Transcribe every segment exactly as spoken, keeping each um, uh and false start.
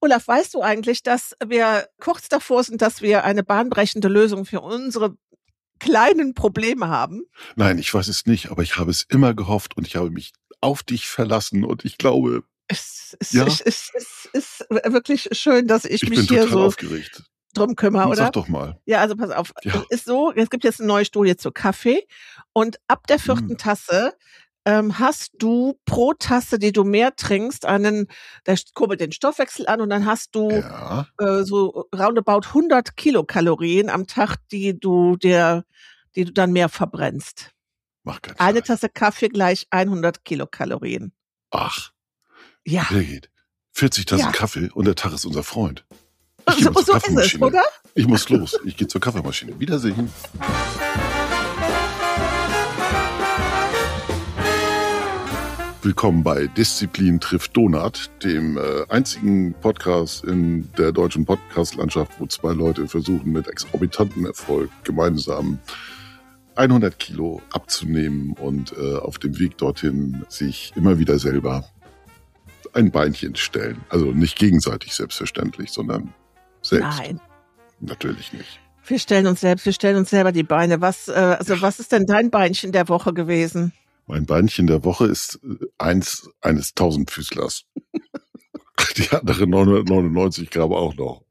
Olaf, weißt du eigentlich, dass wir kurz davor sind, dass wir eine bahnbrechende Lösung für unsere kleinen Probleme haben? Nein, ich weiß es nicht, aber ich habe es immer gehofft und ich habe mich auf dich verlassen und ich glaube, Es, es, ja, es, es, es ist wirklich schön, dass ich, ich mich bin hier total so aufgeregt. drum kümmere, Hm, oder? Sag doch mal. Ja, also pass auf. Ja. Es ist so, es gibt jetzt eine neue Studie zu Kaffee und ab der vierten Hm. Tasse ähm, hast du pro Tasse, die du mehr trinkst, einen, der kurbelt den Stoffwechsel an und dann hast du Ja, äh, so roundabout hundert Kilokalorien am Tag, die du dir, die du dann mehr verbrennst. mach keinen Eine Scheiß. Tasse Kaffee gleich hundert Kilokalorien. Ach, Ja, Birgit, vierzig Tassen ja. Kaffee und der Tag ist unser Freund. Ich geh So, mal zur so ist es, Kaffeemaschine. oder? Ich muss los. Ich gehe zur Kaffeemaschine. Wiedersehen. Willkommen bei Disziplin trifft Donut, dem äh, einzigen Podcast in der deutschen Podcast-Landschaft, wo zwei Leute versuchen, mit exorbitanten Erfolg gemeinsam hundert Kilo abzunehmen und äh, auf dem Weg dorthin sich immer wieder selber ein Beinchen stellen. Also nicht gegenseitig selbstverständlich, sondern selbst. Nein. Natürlich nicht. Wir stellen uns selbst, wir stellen uns selber die Beine. Was, äh, also was ist denn dein Beinchen der Woche gewesen? Mein Beinchen der Woche ist äh, eins eines Tausendfüßlers. Die andere neunhundertneunundneunzig Gramm auch noch.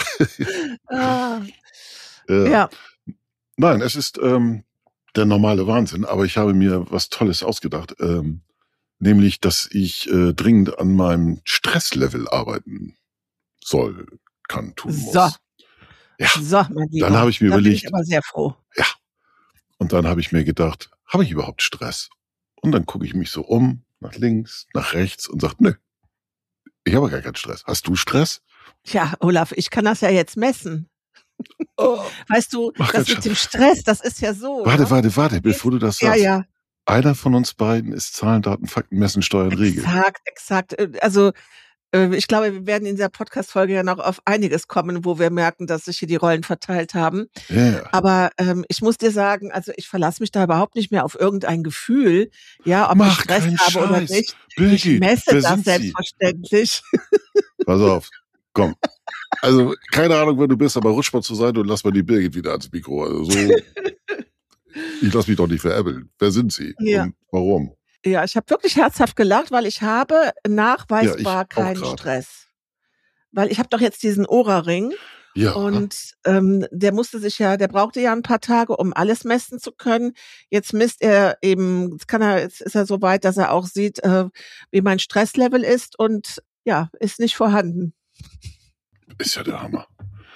Ah, Äh, ja. Nein, es ist ähm, der normale Wahnsinn, aber ich habe mir was Tolles ausgedacht, ähm, nämlich, dass ich äh, dringend an meinem Stresslevel arbeiten soll, kann, tun muss. So. Ja, So, mein Lieber. dann habe ich mir da überlegt, bin ich aber sehr froh. ja, und dann habe ich mir gedacht, habe ich überhaupt Stress? Und dann gucke ich mich so um, nach links, nach rechts und sage, nö, ich habe gar keinen Stress. Hast du Stress? Tja, Olaf, ich kann das ja jetzt messen. Oh. Weißt du, Ach, das Gott, mit dem Stress, das ist ja so. Warte, ne? warte, warte, bevor du das Ja, sagst. ja. Einer von uns beiden ist Zahlen, Daten, Fakten, Messen, Steuern, Regeln. Exakt, exakt. Äh, Also äh, ich glaube, wir werden in dieser Podcast-Folge ja noch auf einiges kommen, wo wir merken, dass sich hier die Rollen verteilt haben. Ja. Aber ähm, ich muss dir sagen, also ich verlasse mich da überhaupt nicht mehr auf irgendein Gefühl, ja, ob Mach ich Stress keinen habe oder Scheiß. nicht. Birgit, Ich messe wer das sind Sie? selbstverständlich. Pass auf, komm. Also, keine Ahnung, wer du bist, aber rutsch mal zur Seite und lass mal die Birgit wieder ans Mikro. Also so, ich lass mich doch nicht veräppeln. Wer sind Sie Ja. und warum? Ja, ich habe wirklich herzhaft gelacht, weil ich habe nachweisbar Ja, ich auch keinen grad. Stress. Weil ich habe doch jetzt diesen Oura-Ring Ja, und ähm, der musste sich ja, der brauchte ja ein paar Tage, um alles messen zu können. Jetzt misst er eben, jetzt kann er, jetzt ist er so weit, dass er auch sieht, äh, wie mein Stresslevel ist und ja, ist nicht vorhanden. ist ja der Hammer.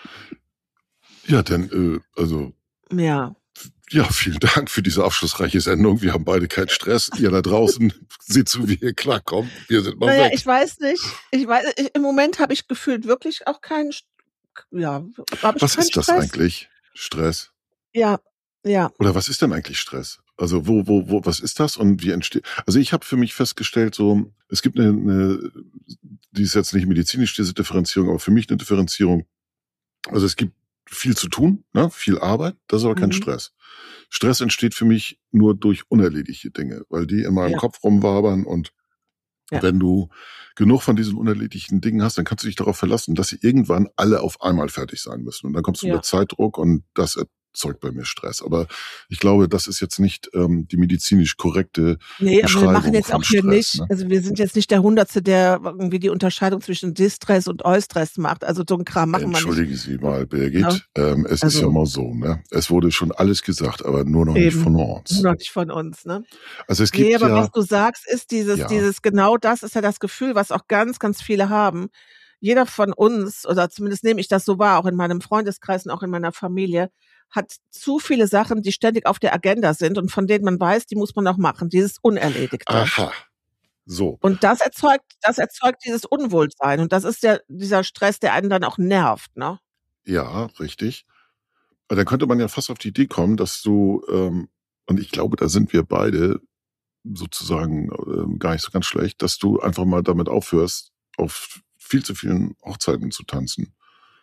Ja, denn, äh, also, Ja. ja, vielen Dank für diese aufschlussreiche Sendung. Wir haben beide keinen Stress. Ihr da draußen seht zu, wie ihr klarkommt. Wir sind mal Naja, weg. ich weiß nicht. Ich weiß, ich, im Moment habe ich gefühlt wirklich auch keinen, St- ja, habe ich Was keinen ist das Stress. eigentlich? Stress? Ja, ja. Oder was ist denn eigentlich Stress? Also wo, wo, wo, was ist das und wie entsteht? Also ich habe für mich festgestellt, so es gibt eine, eine, die ist jetzt nicht medizinisch diese Differenzierung, aber für mich eine Differenzierung. Also es gibt viel zu tun, ne? Viel Arbeit, das ist aber kein Mhm. Stress. Stress entsteht für mich nur durch unerledigte Dinge, weil die in meinem Ja. Kopf rumwabern und Ja. wenn du genug von diesen unerledigten Dingen hast, dann kannst du dich darauf verlassen, dass sie irgendwann alle auf einmal fertig sein müssen. Und dann kommst du Ja. unter Zeitdruck und das erzeugt bei mir Stress. Aber ich glaube, das ist jetzt nicht ähm, die medizinisch korrekte Nee, aber wir Beschreibung machen jetzt von auch hier Stress. nicht, Ne? also wir sind jetzt nicht der Hundertste, der irgendwie die Unterscheidung zwischen Distress und Eustress macht. Also so ein Kram machen wir nicht. Entschuldigen Sie mal, Birgit. Ja. Ähm, es ist Also- ja mal so, ne? Es wurde schon alles gesagt, aber nur noch nicht Eben. von uns. Noch nicht von uns, ne? Also es gibt Nee, aber ja, was du sagst, ist dieses, Ja. dieses, genau das ist ja das Gefühl, was auch ganz, ganz viele haben. Jeder von uns, oder zumindest nehme ich das so wahr, auch in meinem Freundeskreis und auch in meiner Familie, hat zu viele Sachen, die ständig auf der Agenda sind und von denen man weiß, die muss man auch machen, dieses Unerledigte. aha, so. Und das erzeugt, das erzeugt dieses Unwohlsein. Und das ist ja dieser Stress, der einen dann auch nervt, ne? Ja, richtig. Aber dann könnte man ja fast auf die Idee kommen, dass du, ähm, und ich glaube, da sind wir beide sozusagen ähm, gar nicht so ganz schlecht, dass du einfach mal damit aufhörst, auf viel zu vielen Hochzeiten zu tanzen.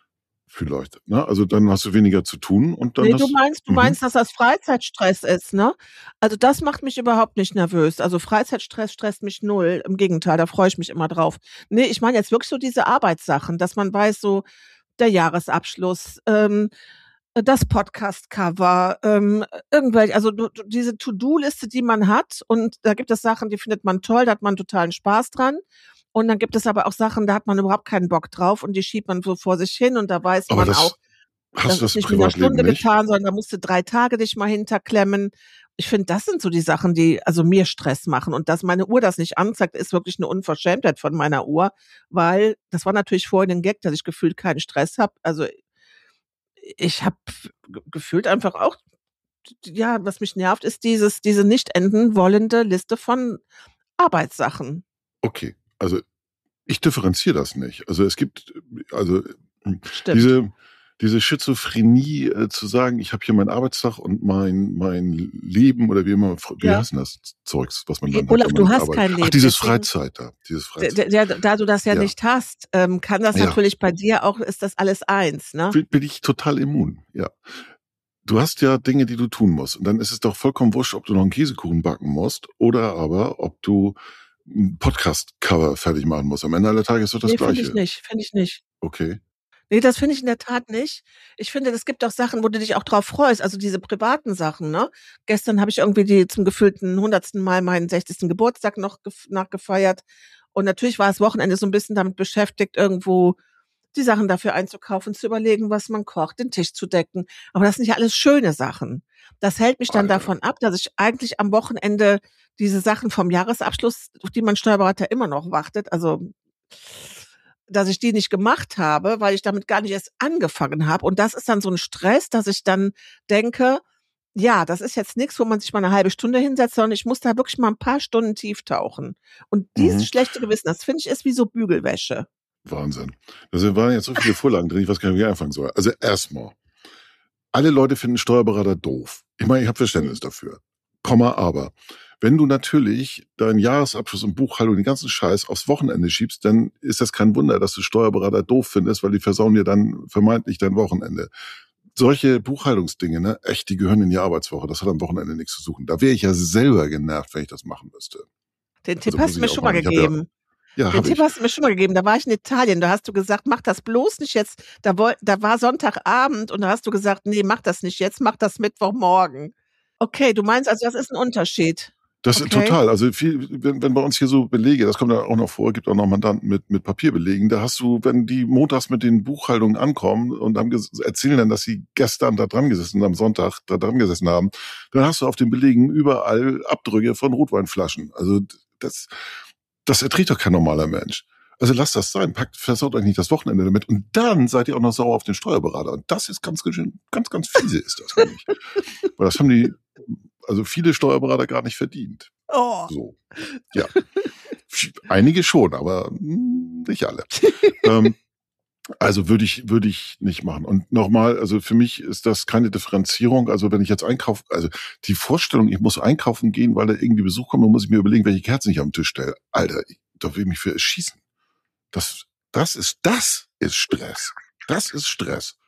vielleicht. Ne? Also dann hast du weniger zu tun und dann Nee, das. du meinst, du Mhm. meinst, dass das Freizeitstress ist, ne? Also das macht mich überhaupt nicht nervös. Also Freizeitstress stresst mich null. Im Gegenteil, da freue ich mich immer drauf. Nee, ich meine jetzt wirklich so diese Arbeitssachen, dass man weiß, so der Jahresabschluss, ähm, das Podcast-Cover, ähm, irgendwelche, also du, du, diese To-Do-Liste, die man hat, und da gibt es Sachen, die findet man toll, da hat man totalen Spaß dran. Und dann gibt es aber auch Sachen, da hat man überhaupt keinen Bock drauf und die schiebt man so vor sich hin und da weiß Aber man auch, das hast das du ist das im nicht mit einer Privatleben Stunde nicht? getan, sondern da musst du drei Tage dich mal hinterklemmen. Ich finde, das sind so die Sachen, die also mir Stress machen. Und dass meine Uhr das nicht anzeigt, ist wirklich eine Unverschämtheit von meiner Uhr, weil das war natürlich vorhin ein Gag, dass ich gefühlt keinen Stress habe. Also ich habe gefühlt einfach auch, ja, was mich nervt, ist dieses diese nicht enden wollende Liste von Arbeitssachen. Okay, also ich differenziere das nicht. Also es gibt, also Stimmt. diese, diese Schizophrenie äh, zu sagen, ich habe hier meinen Arbeitstag und mein, mein Leben oder wie immer, wie Ja. heißt denn das Zeugs, was man Hey, dann Olaf, hat, wenn du man nicht hast arbeitet? kein Leben. Ach, dieses deswegen, Freizeit da, dieses d- Freizeit. d- d- da du das ja, Ja. nicht hast, ähm, kann das Ja. natürlich bei dir auch, ist das alles eins, ne? Bin, bin ich total immun, ja. Du hast ja Dinge, die du tun musst. Und dann ist es doch vollkommen wurscht, ob du noch einen Käsekuchen backen musst oder aber, ob du ein Podcast-Cover fertig machen musst. Am Ende aller Tage ist doch das Nee, finde ich Gleiche. nicht, finde ich nicht. Okay. Nee, das finde ich in der Tat nicht. Ich finde, es gibt auch Sachen, wo du dich auch drauf freust, also diese privaten Sachen, ne? Gestern habe ich irgendwie die zum gefühlten hundertsten Mal meinen sechzigsten Geburtstag noch gef- nachgefeiert. Und natürlich war das Wochenende so ein bisschen damit beschäftigt, irgendwo die Sachen dafür einzukaufen, zu überlegen, was man kocht, den Tisch zu decken. Aber das sind ja alles schöne Sachen. Das hält mich dann Alter. davon ab, dass ich eigentlich am Wochenende diese Sachen vom Jahresabschluss, auf die mein Steuerberater immer noch wartet, also dass ich die nicht gemacht habe, weil ich damit gar nicht erst angefangen habe. Und das ist dann so ein Stress, dass ich dann denke, ja, das ist jetzt nichts, wo man sich mal eine halbe Stunde hinsetzt, sondern ich muss da wirklich mal ein paar Stunden tief tauchen. Und dieses Mhm. schlechte Gewissen, das finde ich, ist wie so Bügelwäsche. Wahnsinn. Da sind- waren jetzt so viele Vorlagen drin, ich weiß gar nicht, wie ich anfangen soll. Also erstmal, alle Leute finden Steuerberater doof. Ich meine, ich habe Verständnis dafür. Komma, aber wenn du natürlich deinen Jahresabschluss und Buchhaltung, den ganzen Scheiß aufs Wochenende schiebst, dann ist das kein Wunder, dass du Steuerberater doof findest, weil die versauen dir dann vermeintlich dein Wochenende. Solche Buchhaltungsdinge, ne, echt, die gehören in die Arbeitswoche. Das hat am Wochenende nichts zu suchen. Da wäre ich ja selber genervt, wenn ich das machen müsste. Den Tipp Also muss hast du ich mir auch schon mal machen. Ich hab ja- gegeben. Ja, Den habe Tipp ich. hast du mir schon mal gegeben. Da war ich in Italien. Da hast du gesagt, mach das bloß nicht jetzt. Da, woll, da war Sonntagabend und da hast du gesagt, nee, mach das nicht jetzt, mach das Mittwochmorgen. Okay, du meinst also, das ist ein Unterschied. Das ist Okay. total. Also viel, wenn, wenn bei uns hier so Belege, das kommt ja auch noch vor, gibt auch noch Mandanten mit, mit Papierbelegen, da hast du, wenn die montags mit den Buchhaltungen ankommen und haben ges- erzählen dann, dass sie gestern da dran gesessen, am Sonntag da dran gesessen haben, dann hast du auf den Belegen überall Abdrücke von Rotweinflaschen. Also das, das erträgt doch kein normaler Mensch. Also lasst das sein, packt, versaut euch nicht das Wochenende damit und dann seid ihr auch noch sauer auf den Steuerberater. Und das ist ganz, ganz, ganz fiese ist das nämlich. Weil das haben die, also viele Steuerberater gar nicht verdient. Oh. So, ja. Einige schon, aber hm, nicht alle. ähm, also würde ich, würde ich nicht machen. Und nochmal, also für mich ist das keine Differenzierung. Also wenn ich jetzt einkaufe, also die Vorstellung, ich muss einkaufen gehen, weil da irgendwie Besuch kommt, dann muss ich mir überlegen, welche Kerzen ich am Tisch stelle. Alter, ich, da will ich mich für erschießen. Das, das ist, das ist Stress. Das ist Stress.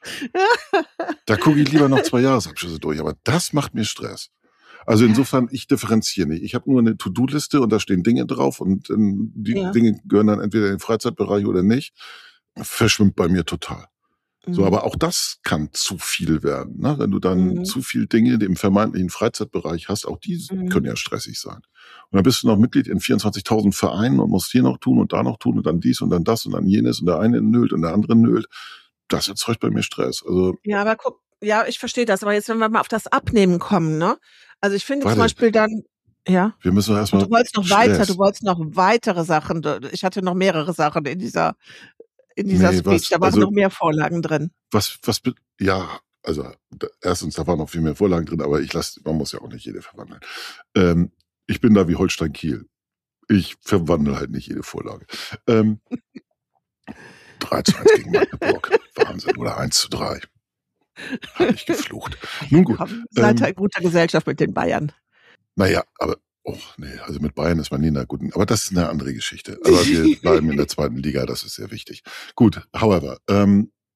Da gucke ich lieber noch zwei Jahresabschlüsse durch, aber das macht mir Stress. Also insofern, ich differenziere nicht. Ich habe nur eine To-Do-Liste und da stehen Dinge drauf und ähm, die Ja. Dinge gehören dann entweder in den Freizeitbereich oder nicht. Verschwimmt bei mir total. So, Mhm. aber auch das kann zu viel werden, ne? Wenn du dann Mhm. zu viel Dinge im vermeintlichen Freizeitbereich hast, auch die Mhm. können ja stressig sein. Und dann bist du noch Mitglied in vierundzwanzigtausend Vereinen und musst hier noch tun und da noch tun und dann dies und dann das und dann jenes und der eine nölt und der andere nölt. Das erzeugt bei mir Stress. Also, Ja, aber guck, ja, ich verstehe das. Aber jetzt, wenn wir mal auf das Abnehmen kommen, ne? Also ich finde Warte. zum Beispiel dann, ja. wir müssen doch Ach, erstmal du wolltest noch weiter, Stress. du wolltest noch weitere Sachen. Ich hatte noch mehrere Sachen in dieser, in dieser Nee, Speech. was- Da waren also- noch mehr Vorlagen drin. Was, was, be- ja, also da, erstens, da waren noch viel mehr Vorlagen drin, aber ich lasse, man muss ja auch nicht jede verwandeln. Ähm, ich bin da wie Holstein Kiel. Ich verwandle halt nicht jede Vorlage. Ähm, drei zu eins gegen Magdeburg. Wahnsinn. Oder eins zu drei. Hab ich geflucht. Nun gut. Komm, seid ähm, in guter Gesellschaft mit den Bayern. Naja, aber, oh, nee, also mit Bayern ist man nie in der guten, aber das ist eine andere Geschichte. Aber wir bleiben in der zweiten Liga, das ist sehr wichtig. Gut, however, ähm,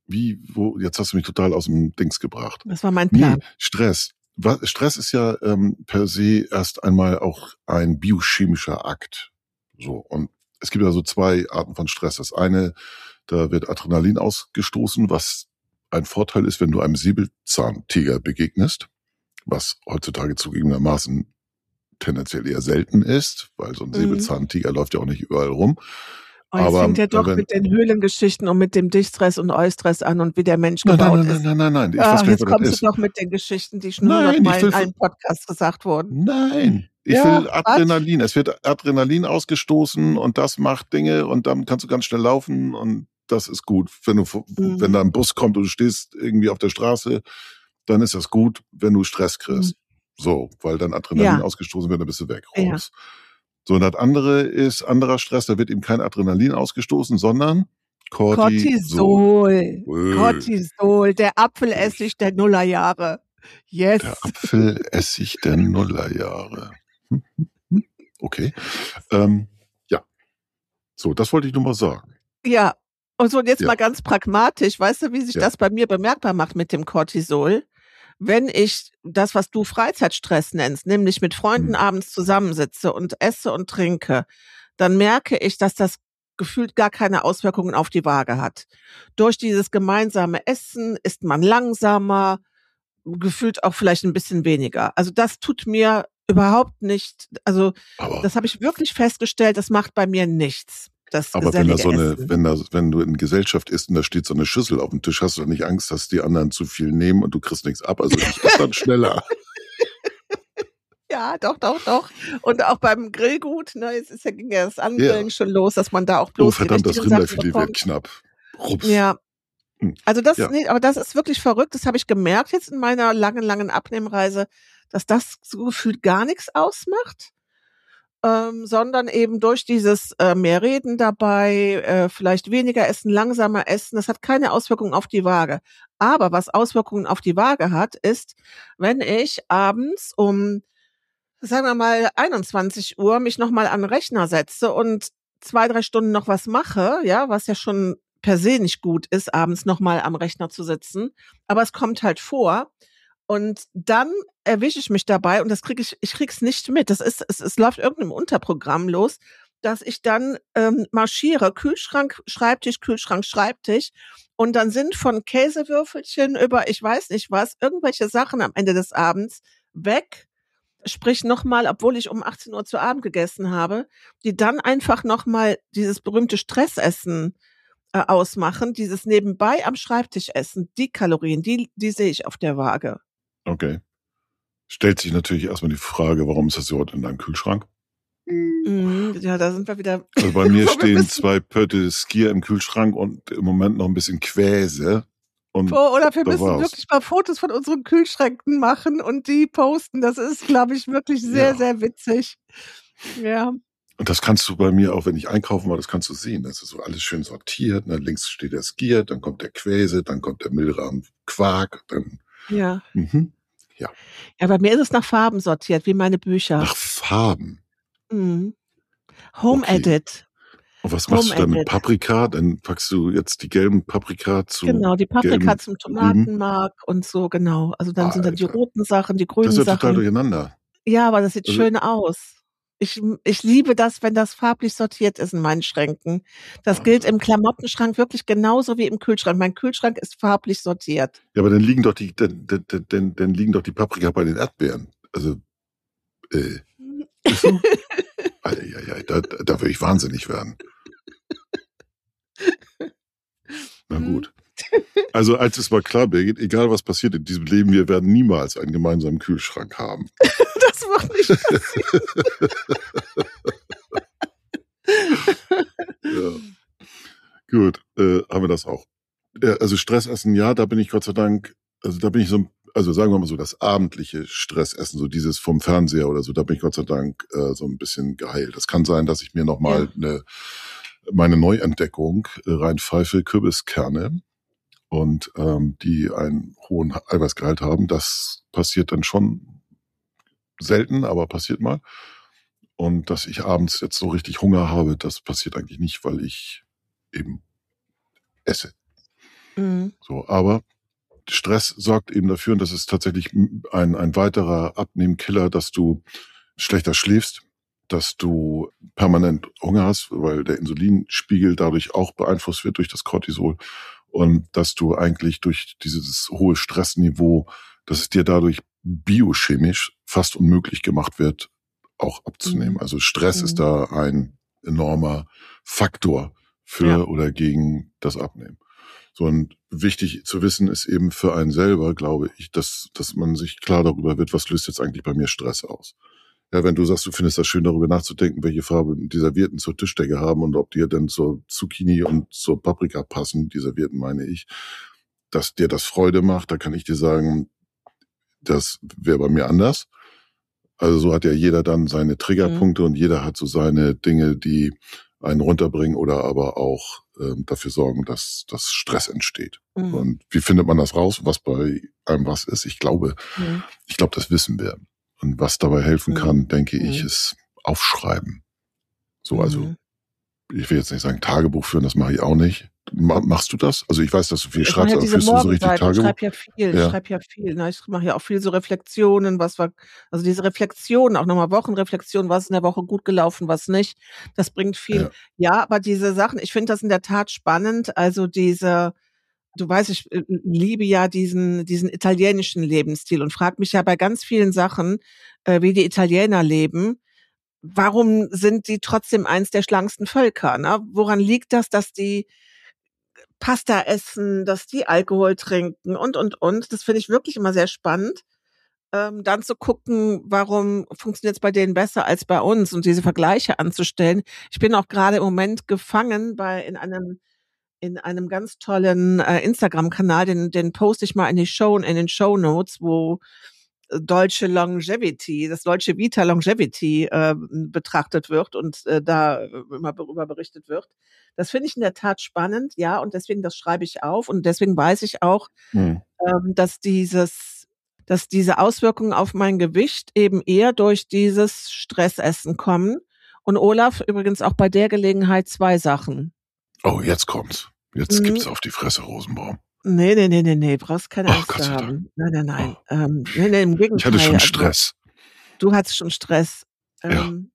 wie, wo, jetzt hast du mich total aus dem Dings gebracht. Das war mein Plan. Nee, Stress. Was, Stress ist ja ähm, per se erst einmal auch ein biochemischer Akt. So, und es gibt also zwei Arten von Stress. Das eine, da wird Adrenalin ausgestoßen, was ein Vorteil ist, wenn du einem Säbelzahntiger begegnest, was heutzutage zugegebenermaßen tendenziell eher selten ist, weil so ein Mhm. Säbelzahntiger läuft ja auch nicht überall rum. Oh, jetzt Aber fängt er doch wenn, mit den Höhlengeschichten und mit dem Dichtstress und Eustress an und wie der Mensch nein, nein, gebaut nein, nein, ist. nein, nein, nein, ich weiß Ah, gar nicht, jetzt was das kommst du ist. doch mit den Geschichten, die schon Nein, hundertmal ich in will, allen Podcasts gesagt wurden. nein, ich Ja, will was? Adrenalin. Es wird Adrenalin ausgestoßen und das macht Dinge und dann kannst du ganz schnell laufen und das ist gut. Wenn du, wenn da Mhm. ein Bus kommt und du stehst irgendwie auf der Straße, dann ist das gut, wenn du Stress Mhm. kriegst. So, weil dann Adrenalin Ja, ausgestoßen wird, dann bist du weg, ja. raus. So, und das andere ist anderer Stress, da wird eben kein Adrenalin ausgestoßen, sondern Cortisol. Cortisol. Äh, Cortisol, der Apfelessig der Nullerjahre. Der Yes. Apfelessig der Nullerjahre. Hm, hm, hm. Okay. Ähm, ja, so, das wollte ich nur mal sagen. Ja. Und so, und jetzt Ja, mal ganz pragmatisch, weißt du, wie sich ja. das bei mir bemerkbar macht mit dem Cortisol? Wenn ich das, was du Freizeitstress nennst, nämlich mit Freunden Hm. abends zusammensitze und esse und trinke, dann merke ich, dass das gefühlt gar keine Auswirkungen auf die Waage hat. Durch dieses gemeinsame Essen ist man langsamer, gefühlt auch vielleicht ein bisschen weniger. Also das tut mir überhaupt nicht, also Aber, das habe ich wirklich festgestellt, das macht bei mir nichts, das aber wenn da gesellige so eine, Essen. wenn da, wenn du in Gesellschaft isst und da steht so eine Schüssel auf dem Tisch, hast du doch nicht Angst, dass die anderen zu viel nehmen und du kriegst nichts ab. Also ich esse dann schneller. Ja, doch, doch, doch. Und auch beim Grillgut, ne, jetzt ist ja, ging ja das Ja. Angrillen schon los, dass man da auch Oh, bloß die verdammt, das richtigen Sachen Rinderfilet wird bekommt. knapp. Rups. Ja, Hm. also das, Ja, nee, aber das ist wirklich verrückt. Das habe ich gemerkt jetzt in meiner langen, langen Abnehmreise, dass das so gefühlt gar nichts ausmacht, ähm, sondern eben durch dieses äh, mehr Reden dabei, äh, vielleicht weniger essen, langsamer essen, das hat keine Auswirkungen auf die Waage. Aber was Auswirkungen auf die Waage hat, ist, wenn ich abends um, sagen wir mal, einundzwanzig Uhr mich nochmal an den Rechner setze und zwei, drei Stunden noch was mache, ja, was ja schon per se nicht gut ist, abends nochmal am Rechner zu sitzen. Aber es kommt halt vor. Und dann erwische ich mich dabei und das kriege ich, ich krieg's nicht mit. Das ist, es, es läuft irgendeinem Unterprogramm los, dass ich dann ähm, marschiere, Kühlschrank, Schreibtisch, Kühlschrank, Schreibtisch. Und dann sind von Käsewürfelchen über, ich weiß nicht was, irgendwelche Sachen am Ende des Abends weg. Sprich nochmal, obwohl ich um achtzehn Uhr zu Abend gegessen habe, die dann einfach nochmal dieses berühmte Stressessen äh, ausmachen, dieses nebenbei am Schreibtisch essen, die Kalorien, die, die sehe ich auf der Waage. okay. Stellt sich natürlich erstmal die Frage, warum ist das überhaupt in deinem Kühlschrank? Mhm, ja, da sind wir wieder. Also bei mir wo wir stehen wissen, zwei Pötte Skier im Kühlschrank und im Moment noch ein bisschen Quäse. Und wo, oder wir da müssen war's. wirklich mal Fotos von unseren Kühlschränken machen und die posten. Das ist, glaube ich, wirklich sehr, Ja. sehr witzig. Ja. Und das kannst du bei mir auch, wenn ich einkaufen war, das kannst du sehen. Das ist so alles schön sortiert. Ne? Links steht der Skier, dann kommt der Quäse, dann kommt der Milrahmen Quark, dann, Ja. mhm. Ja, Ja, bei mir ist es nach Farben sortiert, wie meine Bücher. nach Farben. Mhm. Home Okay. Edit. Und was machst Home du da mit Edit. Paprika? Dann packst du jetzt die gelben Paprika zu Genau, die Paprika gelben zum Rüben. Tomatenmark und so, genau. Also dann sind dann die Alter, roten Sachen, die das grünen ist ja total Sachen. durcheinander. Ja, aber das sieht Also, schön aus. Ich, ich liebe das, wenn das farblich sortiert ist in meinen Schränken. Das gilt Wahnsinn. im Klamottenschrank wirklich genauso wie im Kühlschrank. Mein Kühlschrank ist farblich sortiert. Ja, aber dann liegen doch die, dann, dann, dann, dann liegen doch die Paprika bei den Erdbeeren. Also, äh, ist so? Eieiei, da, da würde ich wahnsinnig werden. Na Mhm. gut. Also, als es war klar, Birgit, egal was passiert in diesem Leben, wir werden niemals einen gemeinsamen Kühlschrank haben. Das wird nicht passieren. Ja. Gut, äh, haben wir das auch. Ja, also Stressessen, ja, da bin ich Gott sei Dank, also da bin ich so, also sagen wir mal so, das abendliche Stressessen, so dieses vom Fernseher oder so, da bin ich Gott sei Dank äh, so ein bisschen geheilt. Es kann sein, dass ich mir nochmal Ja. eine, meine Neuentdeckung äh, reinpfeife, Kürbiskerne und ähm, die einen hohen Eiweißgehalt haben. Das passiert dann schon selten, aber passiert mal. Und dass ich abends jetzt so richtig Hunger habe, das passiert eigentlich nicht, weil ich eben esse. Mhm. So, aber Stress sorgt eben dafür, und das ist tatsächlich ein, ein weiterer Abnehmkiller, dass du schlechter schläfst, dass du permanent Hunger hast, weil der Insulinspiegel dadurch auch beeinflusst wird durch das Cortisol, und dass du eigentlich durch dieses hohe Stressniveau, dass es dir dadurch biochemisch fast unmöglich gemacht wird, auch abzunehmen. Mhm. Also Stress Mhm. ist da ein enormer Faktor für Ja. oder gegen das Abnehmen. So, und wichtig zu wissen ist eben für einen selber, glaube ich, dass, dass man sich klar darüber wird, was löst jetzt eigentlich bei mir Stress aus. Ja, wenn du sagst, du findest das schön, darüber nachzudenken, welche Farbe die Servietten zur Tischdecke haben und ob die dann zur Zucchini und zur Paprika passen, die Servietten meine ich, dass dir das Freude macht, da kann ich dir sagen, das wäre bei mir anders. Also so hat ja jeder dann seine Triggerpunkte Mhm. und jeder hat so seine Dinge, die einen runterbringen oder aber auch ähm, dafür sorgen, dass, dass Stress entsteht. Mhm. Und wie findet man das raus, was bei einem was ist? Ich glaube, Mhm. ich glaube, das wissen wir. Und was dabei helfen Mhm. kann, denke ich, Mhm. ist Aufschreiben. So, also Mhm. ich will jetzt nicht sagen Tagebuch führen, das mache ich auch nicht. Ma- Machst du das? Also ich weiß, dass du viel Ich mache schreibst, ja aber diese führst du so richtig Morgenseiten, ich Tagebuch? schreibe ja viel, ich Ja, schreibe ja viel, ne? Ich mache ja auch viel so Reflexionen, was war also diese Reflexionen, auch nochmal Wochenreflexionen, was ist in der Woche gut gelaufen, was nicht. Das bringt viel. ja. Ja, aber diese Sachen, ich finde das in der Tat spannend. Also diese du weißt, ich äh, liebe ja diesen diesen italienischen Lebensstil und frage mich ja bei ganz vielen Sachen, äh, wie die Italiener leben. Warum sind die trotzdem eins der schlanksten Völker, ne? Woran liegt das, dass die Pasta essen, dass die Alkohol trinken und, und, und. Das finde ich wirklich immer sehr spannend, ähm, dann zu gucken, warum funktioniert's bei denen besser als bei uns und diese Vergleiche anzustellen. Ich bin auch gerade im Moment gefangen bei in einem in einem ganz tollen äh, Instagram-Kanal, den den poste ich mal in die Show in den Shownotes, wo äh, Dolce Longevity, das Dolce Vita Longevity äh, betrachtet wird und äh, da äh, immer darüber berichtet wird. Das finde ich in der Tat spannend, ja, und deswegen das schreibe ich auf und deswegen weiß ich auch, Hm. ähm, dass dieses, dass diese Auswirkungen auf mein Gewicht eben eher durch dieses Stressessen kommen. Und Olaf, übrigens auch bei der Gelegenheit zwei Sachen. Oh, jetzt kommt's. Jetzt Mhm. gibt's auf die Fresse, Rosenbaum. Nee, nee, nee, nee, nee, brauchst keine Ach, Angst Gott zu sei Dank. haben. Nein, nein, nein. Oh, Ähm, nee, nee, im ich hatte Gegenteil. schon Also Stress. du hattest schon Stress. Ja. Ähm,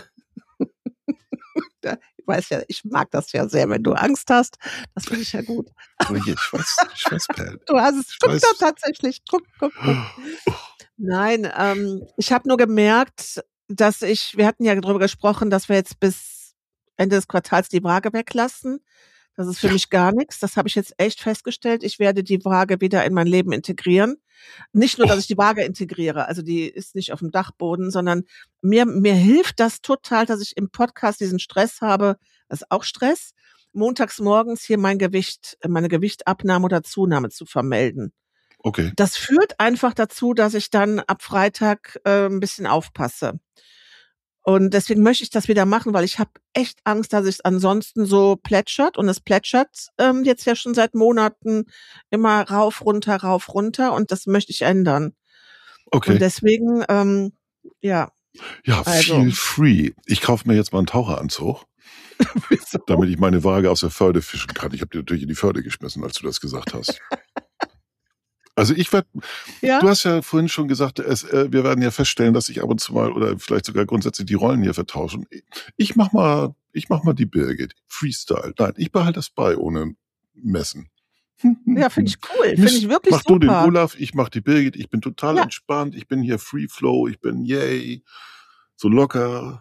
da- ich weiß ja, ich mag das ja sehr, wenn du Angst hast. Das finde ich ja gut. Oh je, ich weiß, ich weiß, Perl. Du hast es, Ich guck da weiß. tatsächlich, guck, guck, guck. Nein, ähm, ich habe nur gemerkt, dass ich, wir hatten ja darüber gesprochen, dass wir jetzt bis Ende des Quartals die Waage weglassen. Das ist für Ja. mich gar nichts. Das habe ich jetzt echt festgestellt. Ich werde die Waage wieder in mein Leben integrieren. Nicht nur, dass Oh, ich die Waage integriere, also die ist nicht auf dem Dachboden, sondern mir, mir hilft das total, dass ich im Podcast diesen Stress habe. Das ist auch Stress. Montags morgens hier mein Gewicht, meine Gewichtabnahme oder Zunahme zu vermelden. okay. Das führt einfach dazu, dass ich dann ab Freitag äh, ein bisschen aufpasse. Und deswegen möchte ich das wieder machen, weil ich habe echt Angst, dass es ansonsten so plätschert. Und es plätschert ähm, jetzt ja schon seit Monaten immer rauf, runter, rauf, runter. Und das möchte ich ändern. Und Okay. deswegen, ähm, ja, Ja, also, feel free. Ich kaufe mir jetzt mal einen Taucheranzug, wieso? damit ich meine Waage aus der Förde fischen kann. Ich habe die natürlich in die Förde geschmissen, als du das gesagt hast. Also ich werde, Ja, du hast ja vorhin schon gesagt, es, äh, wir werden ja feststellen, dass sich ab und zu mal oder vielleicht sogar grundsätzlich die Rollen hier vertauschen. Ich mach mal, ich mach mal die Birgit. Freestyle. Nein, ich behalte das bei, ohne Messen. ja, finde ich cool. Finde Mist, ich wirklich mach du den super. Olaf, ich mach die Birgit. Ich bin total Ja, entspannt. Ich bin hier Free Flow. Ich bin yay. So locker.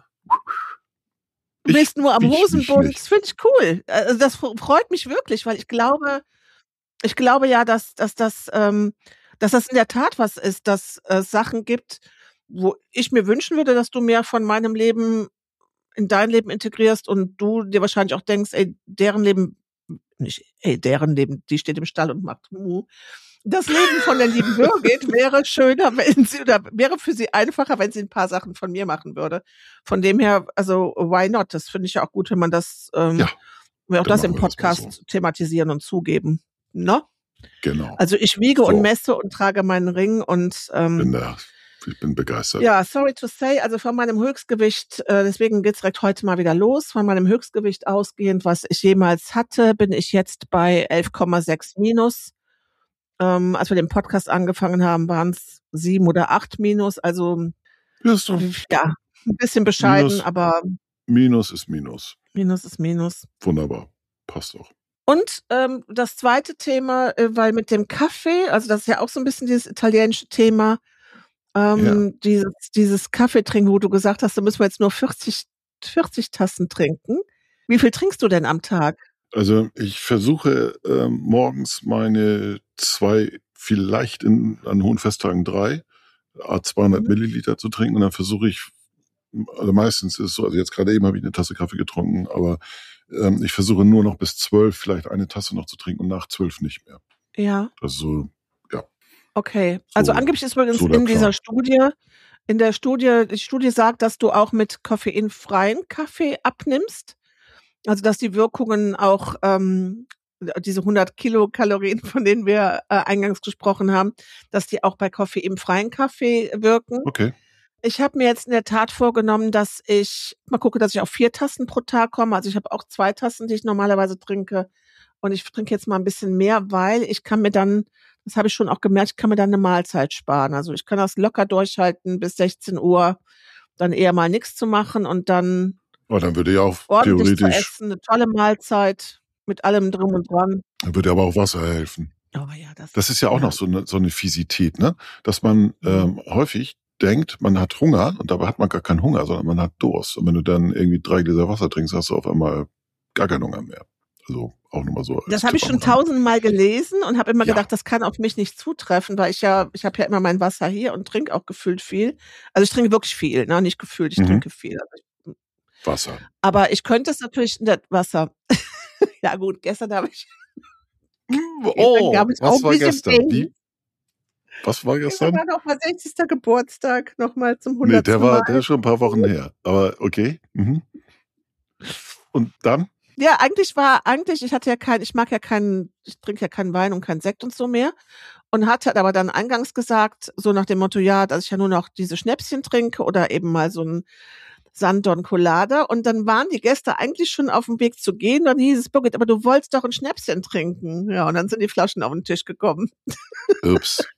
du Ich bist nur am wieg mich Hosenbund. nicht. Das finde ich cool. Also das fr- freut mich wirklich, weil ich glaube, ich glaube ja, dass, dass das, ähm, dass das in der Tat was ist, dass es Sachen gibt, wo ich mir wünschen würde, dass du mehr von meinem Leben in dein Leben integrierst und du dir wahrscheinlich auch denkst, ey, deren Leben, nicht, ey, deren Leben, die steht im Stall und macht Mu. Das Leben von der lieben Birgit wäre schöner, wenn sie, oder wäre für sie einfacher, wenn sie ein paar Sachen von mir machen würde. Von dem her, also, why not? Das finde ich ja auch gut, wenn man das, ähm, Ja, wir auch dann das im machen wir das mal Podcast so. thematisieren und zugeben. Ne? Genau. Also ich wiege und So, messe und trage meinen Ring und bin ähm, da, Ich bin begeistert. Ja, sorry to say, also von meinem Höchstgewicht, äh, deswegen geht's direkt heute mal wieder los, von meinem Höchstgewicht ausgehend, was ich jemals hatte, bin ich jetzt bei elf Komma sechs minus. Ähm, als wir den Podcast angefangen haben, waren es sieben oder acht minus, also Ja, ist doch ja, ein bisschen bescheiden, Minus, aber Minus ist Minus. Minus ist Minus. Wunderbar. Passt doch. Und ähm, das zweite Thema, äh, weil mit dem Kaffee, also das ist ja auch so ein bisschen dieses italienische Thema, ähm, Ja. dieses, dieses Kaffee trinken, wo du gesagt hast, da müssen wir jetzt nur vierzig, vierzig Tassen trinken. Wie viel trinkst du denn am Tag? Also ich versuche ähm, morgens meine zwei, vielleicht in, an hohen Festtagen drei, à zweihundert Mhm. Milliliter zu trinken und dann versuche ich, also meistens ist es so, also jetzt gerade eben habe ich eine Tasse Kaffee getrunken, aber ähm, ich versuche nur noch bis zwölf vielleicht eine Tasse noch zu trinken und nach zwölf nicht mehr. Ja, Das ist so, ja, okay. Also so, angeblich ist übrigens so der in dieser Plan. Studie, in der Studie, die Studie sagt, dass du auch mit koffeinfreien Kaffee abnimmst. Also dass die Wirkungen auch ähm, diese hundert Kilokalorien, von denen wir äh, eingangs gesprochen haben, dass die auch bei koffeinfreien Kaffee wirken. Okay. Ich habe mir jetzt in der Tat vorgenommen, dass ich mal gucke, dass ich auf vier Tassen pro Tag komme. Also ich habe auch zwei Tassen, die ich normalerweise trinke. Und ich trinke jetzt mal ein bisschen mehr, weil ich kann mir dann, das habe ich schon auch gemerkt, ich kann mir dann eine Mahlzeit sparen. Also ich kann das locker durchhalten bis sechzehn Uhr, dann eher mal nichts zu machen und dann Aber dann würde ja auch ordentlich zu theoretisch, essen, eine tolle Mahlzeit mit allem drum und dran. dann würde aber auch Wasser helfen. Oh ja, das, Das ist ja auch ja. noch so eine, so eine Fisität, ne? Dass man ähm, häufig denkt, man hat Hunger und dabei hat man gar keinen Hunger, sondern man hat Durst. Und wenn du dann irgendwie drei Gläser Wasser trinkst, hast du auf einmal gar keinen Hunger mehr. Also auch nochmal so. Das habe ich schon tausendmal gelesen und habe immer Ja. gedacht, das kann auf mich nicht zutreffen, weil ich ja, ich habe ja immer mein Wasser hier und trinke auch gefühlt viel. Also ich trinke wirklich viel, ne? Nicht gefühlt, ich Mhm. trinke viel. Also ich, Wasser. aber ich könnte es natürlich, das Wasser. Ja gut, gestern habe ich, Oh, gab es auch was ein war bisschen gestern? Pain. Wie? Was war Gestern gestern? war noch mal sechzigster Geburtstag, nochmal zum Nee, hundertsten der war, Mal. der ist schon ein paar Wochen her. Aber okay. Mhm. Und dann? Ja, eigentlich war, eigentlich, ich hatte ja kein, ich mag ja keinen, ich trinke ja keinen Wein und keinen Sekt und so mehr. Und hat aber dann eingangs gesagt, so nach dem Motto, ja, dass ich ja nur noch diese Schnäpschen trinke oder eben mal so ein Sandon Colada. Und dann waren die Gäste eigentlich schon auf dem Weg zu gehen. Dann hieß es, Birgit, aber du wolltest doch ein Schnäpschen trinken. Ja, und dann sind die Flaschen auf den Tisch gekommen. Ups.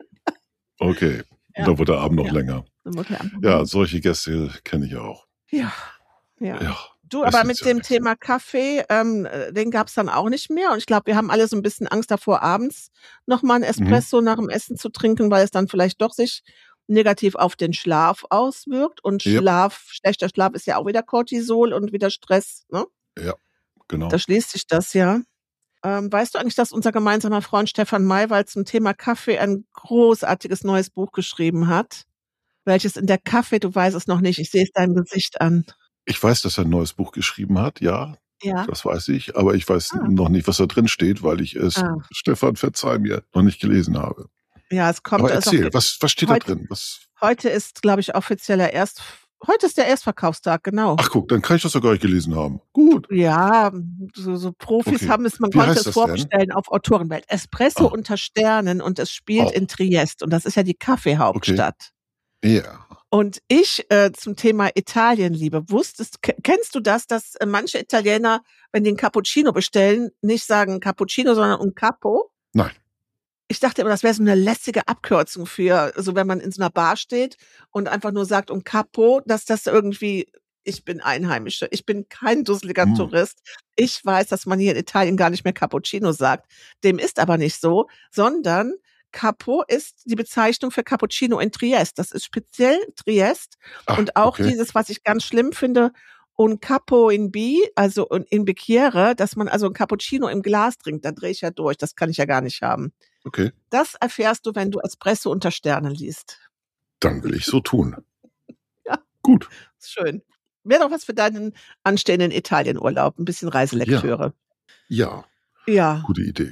Okay. Ja. Und dann wurde der Abend noch Ja. länger. Dann wurde der Abend noch Ja, länger. solche Gäste kenne ich auch. Ja, ja. Ja. Du, das aber ist mit ja dem nichts. Thema Kaffee, ähm, äh, den gab's dann auch nicht mehr. Und ich glaube, wir haben alle so ein bisschen Angst davor, abends nochmal ein Espresso nach dem Essen zu trinken, weil es dann vielleicht doch sich negativ auf den Schlaf auswirkt. Und Yep. Schlaf, schlechter Schlaf ist ja auch wieder Cortisol und wieder Stress. Ne? Ja, genau. Da schließt sich das ja. Ähm, weißt du eigentlich, dass unser gemeinsamer Freund Stefan Maywald zum Thema Kaffee ein großartiges neues Buch geschrieben hat? Welches in der Kaffee, du weißt es noch nicht, ich sehe es deinem Gesicht an. Ich weiß, dass er ein neues Buch geschrieben hat, ja, Ja. das weiß ich, aber ich weiß Ah. noch nicht, was da drin steht, weil ich es, Ah. Stefan, verzeih mir, noch nicht gelesen habe. Ja, es kommt. Aber es ist erzähl, auch, was, was steht heute, da drin? Was? heute ist, glaube ich, offizieller Erst, heute ist der Erstverkaufstag, genau. Ach guck, dann kann ich das doch gar nicht gelesen haben. Gut. Ja, so, so Profis Okay. haben es, man Wie konnte heißt es das vorbestellen auf Autorenwelt. Espresso Ah. unter Sternen und es spielt Oh. in Triest und das ist ja die Kaffeehauptstadt. Ja. Und ich äh, zum Thema Italienliebe, wusstest, k- kennst du das, dass äh, manche Italiener, wenn die einen Cappuccino bestellen, nicht sagen Cappuccino, sondern un Capo? Nein. Ich dachte immer, das wäre so eine lässige Abkürzung für, so wenn man in so einer Bar steht und einfach nur sagt un Capo, dass das irgendwie, ich bin Einheimische, ich bin kein dusseliger Hm. Tourist. Ich weiß, dass man hier in Italien gar nicht mehr Cappuccino sagt. Dem ist aber nicht so, sondern Capo ist die Bezeichnung für Cappuccino in Triest. Das ist speziell Triest. Ach, Und auch okay. dieses, was ich ganz schlimm finde, un Capo in B, also in Bicchiere, dass man also ein Cappuccino im Glas trinkt. Da drehe ich ja durch. Das kann ich ja gar nicht haben. Okay. Das erfährst du, wenn du Espresso unter Sternen liest. Dann will ich so tun. Ja. Gut. Ist schön. Wäre doch was für deinen anstehenden Italienurlaub. Ein bisschen Reiselektüre. Ja, Ja. gute Idee.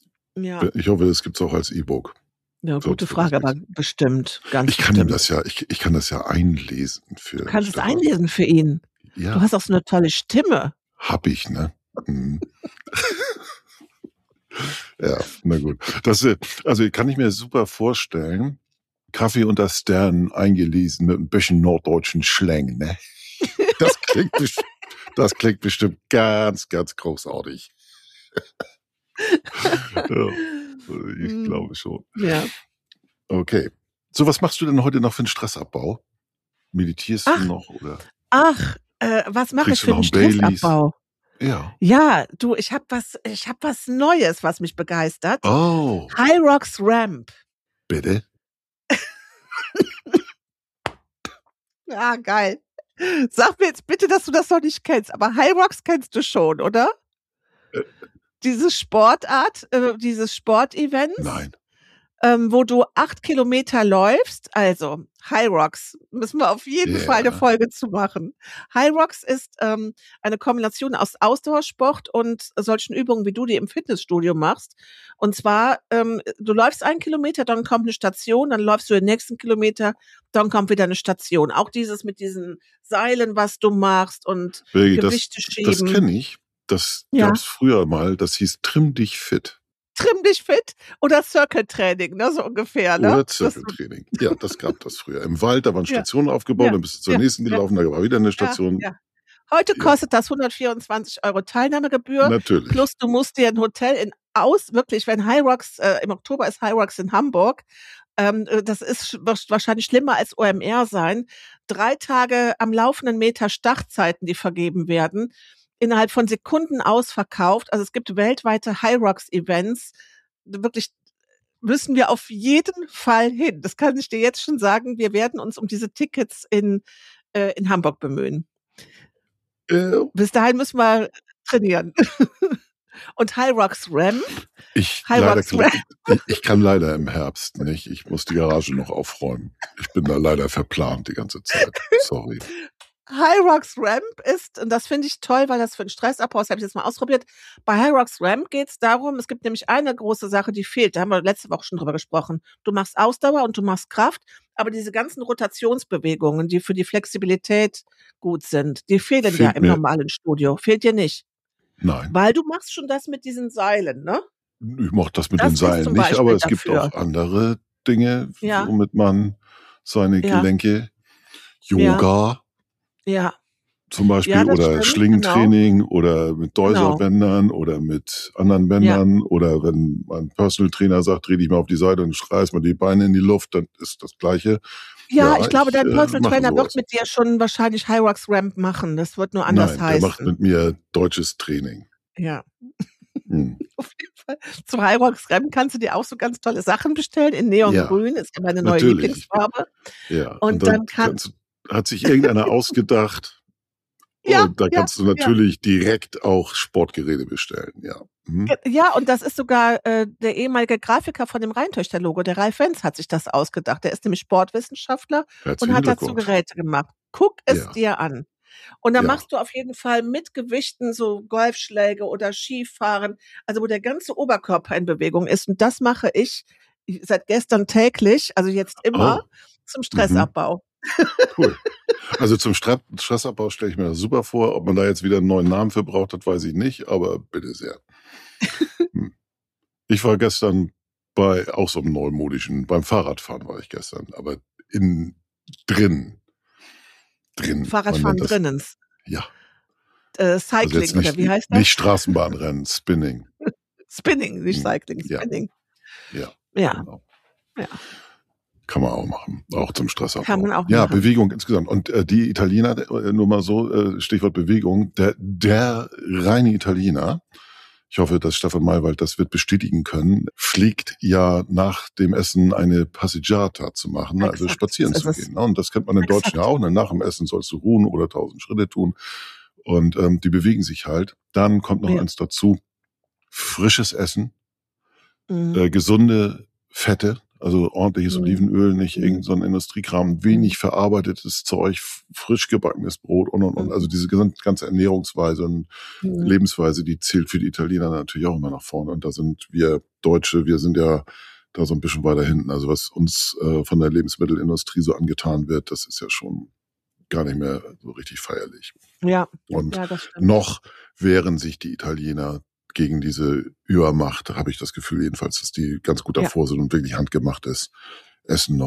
Ja, ja. Ich hoffe, das gibt's auch als E-Book. Ja, Sonst gute wird Frage, das aber nichts. bestimmt. Ganz Ich kann ihm bestimmt. das ja, ich, ich kann das ja einlesen für Du kannst es Stefan. einlesen für ihn. Du Ja, hast auch so eine tolle Stimme. hab ich, ne? Hm. Ja, na gut. Das, äh, also kann ich mir super vorstellen, Kaffee unter Sternen eingelesen mit ein bisschen norddeutschen Slang, ne? Das klingt, best- das klingt bestimmt ganz, ganz großartig. Ja, ich glaube schon. Ja. Okay. So, was machst du denn heute noch für einen Stressabbau? Meditierst Ach, du noch oder ach, äh, was mache ich trinkst du für noch einen einen Baileys? Stressabbau? Ja. Ja, du, ich habe was, ich habe was Neues, was mich begeistert. Oh, High Rocks Ramp. bitte? Ja, geil. Sag mir jetzt bitte, dass du das noch nicht kennst, aber High Rocks kennst du schon, oder? Äh, Diese Sportart, äh, dieses Sportevents, nein. ähm, wo du acht Kilometer läufst. Also High Rocks müssen wir auf jeden Fall eine Ja. Folge zu machen. High Rocks ist ähm, eine Kombination aus Ausdauersport und solchen Übungen, wie du die im Fitnessstudio machst. Und zwar, ähm, du läufst einen Kilometer, dann kommt eine Station, dann läufst du den nächsten Kilometer, dann kommt wieder eine Station. Auch dieses mit diesen Seilen, was du machst und Birgit, das, Gewichte das schieben. kenne ich. Das Ja. gab's früher mal. Das hieß Trimm dich fit. Trimm dich fit oder Circle-Training, ne, so ungefähr, ne? Oder Dass du- Zirkeltraining. Ja, das gab das früher. Im Wald, da waren Ja. Stationen aufgebaut, Ja. dann bist du zur Ja. nächsten Ja. gelaufen, da war wieder eine Station. Ja, ja. Heute Ja. kostet das hundertvierundzwanzig Euro Teilnahmegebühr. Natürlich. Plus du musst dir ein Hotel in aus, wirklich, wenn High Rocks, äh, im Oktober ist High Rocks in Hamburg, ähm, äh, das ist sch- wahrsch- wahrscheinlich schlimmer als O M R sein. Drei Tage am laufenden Meter Startzeiten, die vergeben werden, innerhalb von Sekunden ausverkauft. Also es gibt weltweite High Rocks Events. Wirklich müssen wir auf jeden Fall hin. Das kann ich dir jetzt schon sagen. Wir werden uns um diese Tickets in, äh, in Hamburg bemühen. Äh, Bis dahin müssen wir trainieren. Und High Rocks Ramp, ich, High leider, Rocks Ramp, ich, ich kann leider im Herbst nicht. Ich muss die Garage noch aufräumen. Ich bin da leider verplant die ganze Zeit. Sorry. High Rocks Ramp ist, und das finde ich toll, weil das für einen Stressabbau ist, habe ich jetzt mal ausprobiert. Bei High Rocks Ramp geht es darum, es gibt nämlich eine große Sache, die fehlt. Da haben wir letzte Woche schon drüber gesprochen. Du machst Ausdauer und du machst Kraft, aber diese ganzen Rotationsbewegungen, die für die Flexibilität gut sind, die fehlen Fehlt ja im mir. normalen Studio. Fehlt dir nicht. Nein. Weil du machst schon das mit diesen Seilen, ne? Ich mochte das mit Das den ist Seilen zum nicht, Beispiel aber es gibt dafür. auch andere Dinge, Ja. womit man seine Ja. Gelenke, Yoga Ja, zum Beispiel ja, das oder stimmt, Schlingentraining oder mit genau. Deuserbändern oder mit anderen Ja, Bändern oder wenn mein Personal Trainer sagt, dreh dich mal auf die Seite und schreist mal die Beine in die Luft, dann ist das Gleiche. ja, Ja, ich glaube, ich dein äh, Personal mache Trainer wird sowas. mit dir schon wahrscheinlich High Rocks Ramp machen. Das wird nur anders Nein, der macht heißen. mit mir deutsches Training. Ja, Hm. auf jeden Fall. Zum High Rocks Ramp kannst du dir auch so ganz tolle Sachen bestellen in Ja, Neongrün. Ist ja meine neue natürlich. Lieblingsfarbe. Ja, und Und dann dann kann, kannst, du- hat sich irgendeiner ausgedacht ja, und da ja, kannst du ja. natürlich direkt auch Sportgeräte bestellen. Ja. Mhm. Ge- Ja, und das ist sogar äh, der ehemalige Grafiker von dem Rheintöchter-Logo, der Ralf Wenz, hat sich das ausgedacht. Der ist nämlich Sportwissenschaftler und Herzlichen hat dazu Glückwunsch. Geräte gemacht. Guck es Ja, dir an. Und dann ja. machst du auf jeden Fall mit Gewichten so Golfschläge oder Skifahren, also wo der ganze Oberkörper in Bewegung ist. Und das mache ich seit gestern täglich, also jetzt immer, Oh, zum mhm. Stressabbau. Cool. Also zum Stra- Stressabbau stelle ich mir das super vor. Ob man da jetzt wieder einen neuen Namen für braucht, das weiß ich nicht, aber bitte sehr. Hm. Ich war gestern bei auch so einem neumodischen, beim Fahrradfahren war ich gestern, aber in drin, drin. Man Fahrradfahren nennt das, drinnen. ja. Äh, Also jetzt Cycling oder nicht, wie heißt das? nicht Straßenbahnrennen, Spinning. Spinning, nicht Hm. Cycling, Ja, Spinning. ja, Ja, genau. ja, Kann man auch machen, auch zum kann Stressabbau. man auch Ja, machen. Bewegung insgesamt. Und äh, die Italiener, äh, nur mal so, äh, Stichwort Bewegung, der, der reine Italiener, ich hoffe, dass Stefan Maywald das wird bestätigen können, fliegt ja nach dem Essen eine Passeggiata zu machen, also Exakt, spazieren so zu ist es. gehen. Ne? Und das kennt man in Deutschen ja Exakt. auch. Ne? Nach dem Essen sollst du ruhen oder tausend Schritte tun. Und ähm, die bewegen sich halt. Dann kommt noch Ja. eins dazu, frisches Essen, Mhm. äh, gesunde Fette, also ordentliches Mhm. Olivenöl, nicht Mhm. irgend so ein Industriekram, Mhm. wenig verarbeitetes Zeug, f- frisch gebackenes Brot und und und. Also Mhm. diese gesamte ganze Ernährungsweise und Mhm. Lebensweise, die zählt für die Italiener natürlich auch immer nach vorne. Und da sind wir Deutsche, wir sind ja da so ein bisschen weiter hinten. Also was uns äh, von der Lebensmittelindustrie so angetan wird, das ist ja schon gar nicht mehr so richtig feierlich. Ja, Und ja, das stimmt. noch wehren sich die Italiener gegen diese Übermacht, habe ich das Gefühl jedenfalls, dass die ganz gut Ja, davor sind und wirklich handgemachtes Essen noch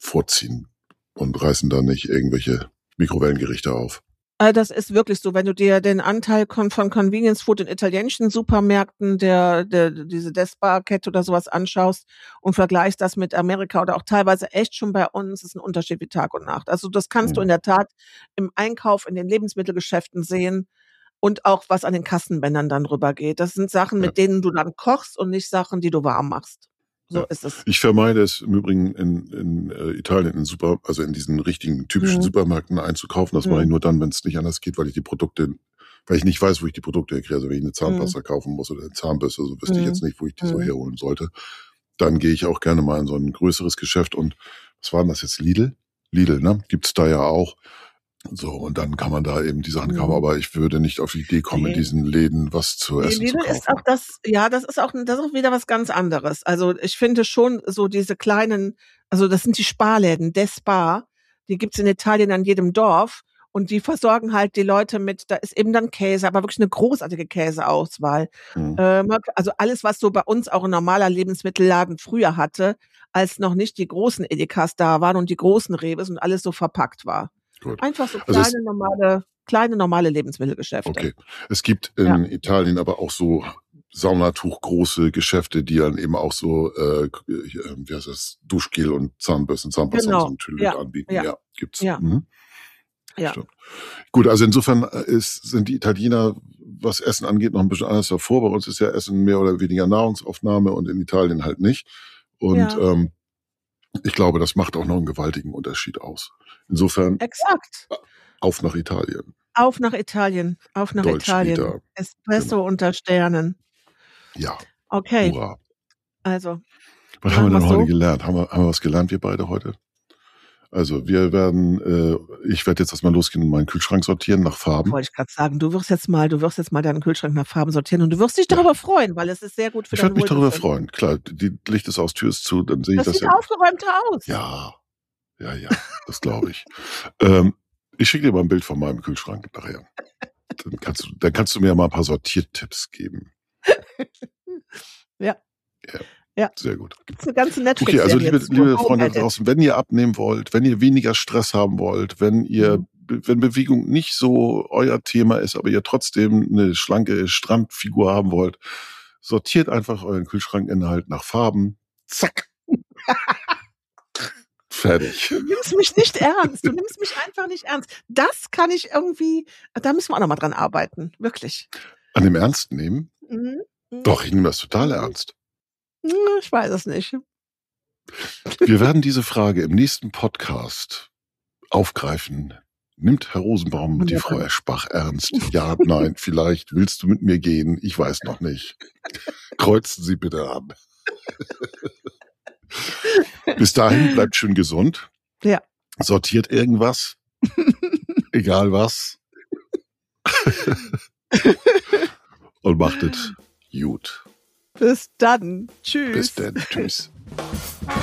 vorziehen und reißen da nicht irgendwelche Mikrowellengerichte auf. Das ist wirklich so, wenn du dir den Anteil von Convenience Food in italienischen Supermärkten, der, der diese Desbar-Kette oder sowas anschaust und vergleichst das mit Amerika oder auch teilweise echt schon bei uns, ist ein Unterschied wie Tag und Nacht. Also das kannst mhm. du in der Tat im Einkauf, in den Lebensmittelgeschäften sehen und auch was an den Kassenbändern dann rübergeht. Das sind Sachen, mit ja. denen du dann kochst und nicht Sachen, die du warm machst. So ja. ist es. Ich vermeide es im Übrigen in, in äh, Italien in Super, also in diesen richtigen typischen mhm. Supermärkten einzukaufen. Das mhm. mache ich nur dann, wenn es nicht anders geht, weil ich die Produkte, weil ich nicht weiß, wo ich die Produkte herkriege. Also wenn ich eine Zahnpasta mhm. kaufen muss oder eine Zahnbürste, so wüsste mhm. ich jetzt nicht, wo ich die mhm. so herholen sollte. Dann gehe ich auch gerne mal in so ein größeres Geschäft und was war denn das jetzt? Lidl? Lidl, ne? Gibt's da ja auch. So, und dann kann man da eben die Sachen kaufen, aber ich würde nicht auf die Idee kommen, nee. in diesen Läden was zu essen nee, zu kaufen. Ist auch das, ja, das ist auch, das ist auch wieder was ganz anderes. Also ich finde schon so diese kleinen, also das sind die Sparläden, Desbar, die gibt's in Italien an jedem Dorf und die versorgen halt die Leute mit, da ist eben dann Käse, aber wirklich eine großartige Käseauswahl. Mhm. Ähm, also alles, was so bei uns auch ein normaler Lebensmittelladen früher hatte, als noch nicht die großen Edekas da waren und die großen Reves und alles so verpackt war. Gut. Einfach so kleine, also es, normale, kleine, normale Lebensmittelgeschäfte. Okay. Es gibt in ja. Italien aber auch so Saunatuch große Geschäfte, die dann eben auch so, äh, wie heißt das, Duschgel und Zahnbürsten, Zahnpasta genau. und so ein Tüllüt ja. anbieten. Ja, ja gibt's. Ja. Mhm. ja. Stimmt. Gut, also insofern ist, sind die Italiener, was Essen angeht, noch ein bisschen anders davor. Bei uns ist ja Essen mehr oder weniger Nahrungsaufnahme und in Italien halt nicht. Und ja. ähm, ich glaube, das macht auch noch einen gewaltigen Unterschied aus. Insofern Exakt. auf nach Italien. Auf nach Italien. Auf nach Dolce Italien. Vita. Espresso genau. unter Sternen. Ja. Okay. Hurra. Also. Was haben wir denn so? heute gelernt? Haben wir, haben wir was gelernt, wir beide heute? Also wir werden, äh, ich werde jetzt erstmal losgehen und meinen Kühlschrank sortieren nach Farben. Wollte ich gerade sagen, du wirst jetzt mal, du wirst jetzt mal deinen Kühlschrank nach Farben sortieren und du wirst dich darüber ja. freuen, weil es ist sehr gut für ich dein Wohlbefinden. Ich werde mich darüber freuen. Klar, die Licht ist aus, Tür ist zu, dann sehe ich das. Das sieht ja aufgeräumter aus. Ja, ja, ja, das glaube ich. ähm, ich schicke dir mal ein Bild von meinem Kühlschrank nachher. Dann kannst du, dann kannst du mir mal ein paar Sortiertipps geben. ja. Ja. Ja. Sehr gut. Gibt's eine ganze Netflix Okay, also liebe, liebe Freunde da draußen, wenn ihr abnehmen wollt, wenn ihr weniger Stress haben wollt, wenn ihr, mhm. wenn Bewegung nicht so euer Thema ist, aber ihr trotzdem eine schlanke Strandfigur haben wollt, sortiert einfach euren Kühlschrankinhalt nach Farben. Zack. Fertig. Du nimmst mich nicht ernst. Du nimmst mich einfach nicht ernst. Das kann ich irgendwie, da müssen wir auch nochmal dran arbeiten. Wirklich. An dem Ernst nehmen? Mhm. Doch, ich nehme das total ernst. Ich weiß es nicht. Wir werden diese Frage im nächsten Podcast aufgreifen. Nimmt Herr Rosenbaum ja, die Frau Eschbach ernst? Ja, nein, vielleicht. Willst du mit mir gehen? Ich weiß noch nicht. Kreuzen Sie bitte an. Bis dahin bleibt schön gesund. Ja. Sortiert irgendwas. Egal was. Und macht es gut. Bis dann. Tschüss. Bis dann. Tschüss.